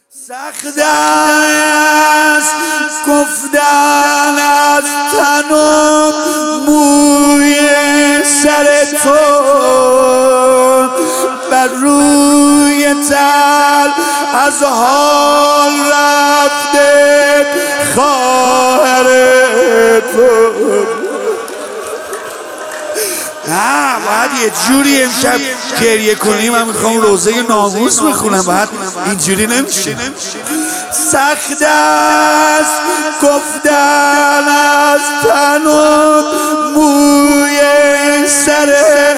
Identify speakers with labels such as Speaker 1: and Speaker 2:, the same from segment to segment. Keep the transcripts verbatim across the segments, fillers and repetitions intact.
Speaker 1: سخت است گفتن از تن و موی سر تو بر روی تل از حال رفته خواهر تو. نه باید یه جوری امشب گریه کنیم. من میخوام روزه ناموس بخونم، باید اینجوری نمیشه. سخت است گفتن از تن و موی سر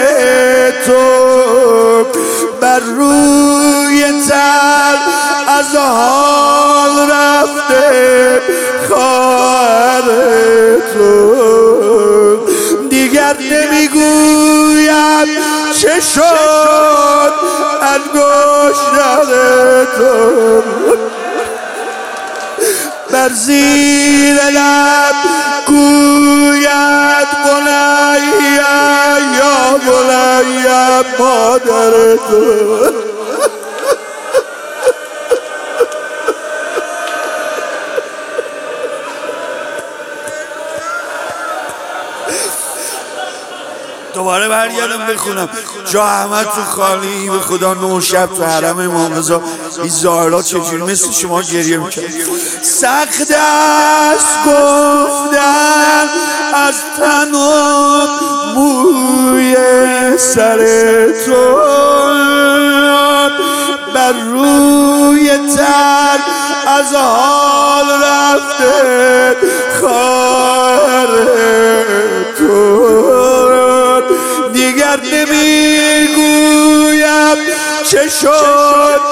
Speaker 1: تو بر روی تل از حال رفته خواهر تو. دیگر نمیگویم چه شد انگشتر تو بر زیر لب گوید بنیا یا بنیا مادر تو. دوباره برگردم بخونم. جا احمد تو خالی به خدا نه شب تو حرم امام رضا این زهرا چجوری مثل شما گریه میکرد. سخت است گفتن از تن و موی سر تو بر روی تن از حال رفته خواهر تو. دیگر نمیگویم چه شد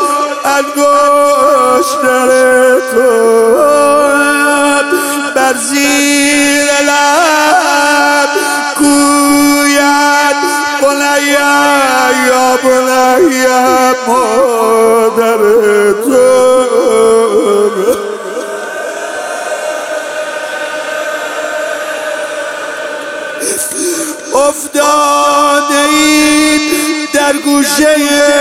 Speaker 1: انگشتر تو بر زیر لب گوید بنیا یا بنیا مادر تو. افتاده ایم در گوشه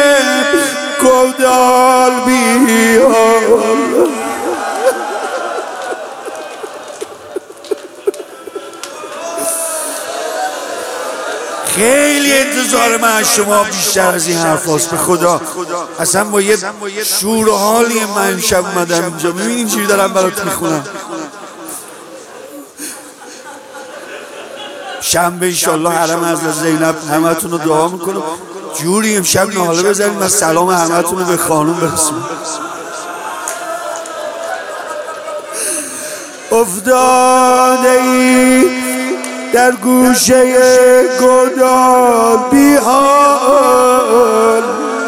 Speaker 1: گودال بیار خیلی انتظار من از شما بیشتر از این حرف هست. به خدا اصلا با یه شور و حالی من امشب اومدم اینجا. میبینین چی دارم برات میخونم. شنبه انشالله حرم حضرت زینب همه تون رو دعا میکنم جوری امشب ناله بزنیم از سلام همه تون رو به خانوم برسیم. افتاده ای در گوشه گودال بی حال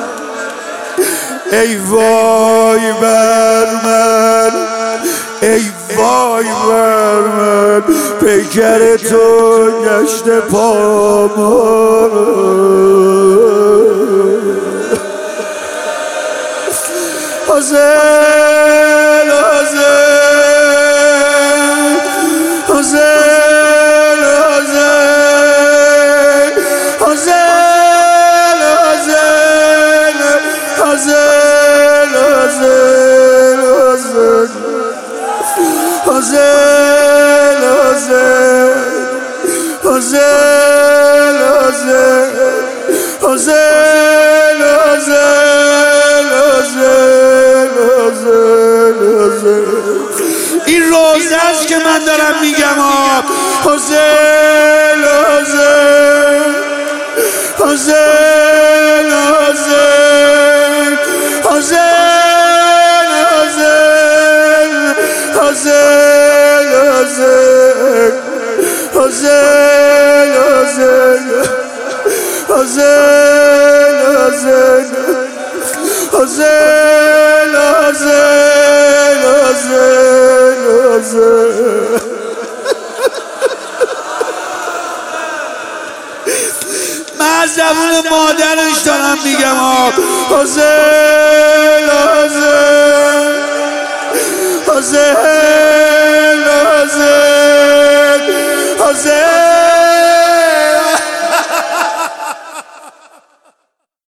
Speaker 1: ای وای بر من ای وای بر من پیکر تو گشت پامان. حسین حسین حسین حسین حسین حسین حسین حسین حسین حسین حسین حسین. این روزه است که من دارم میگم ها. حسین حسین حسین حسین حسین حسین حسین حسین حسین حسین حسین حسین حسین. من از زبون مادرش دارم میگم ها. حسین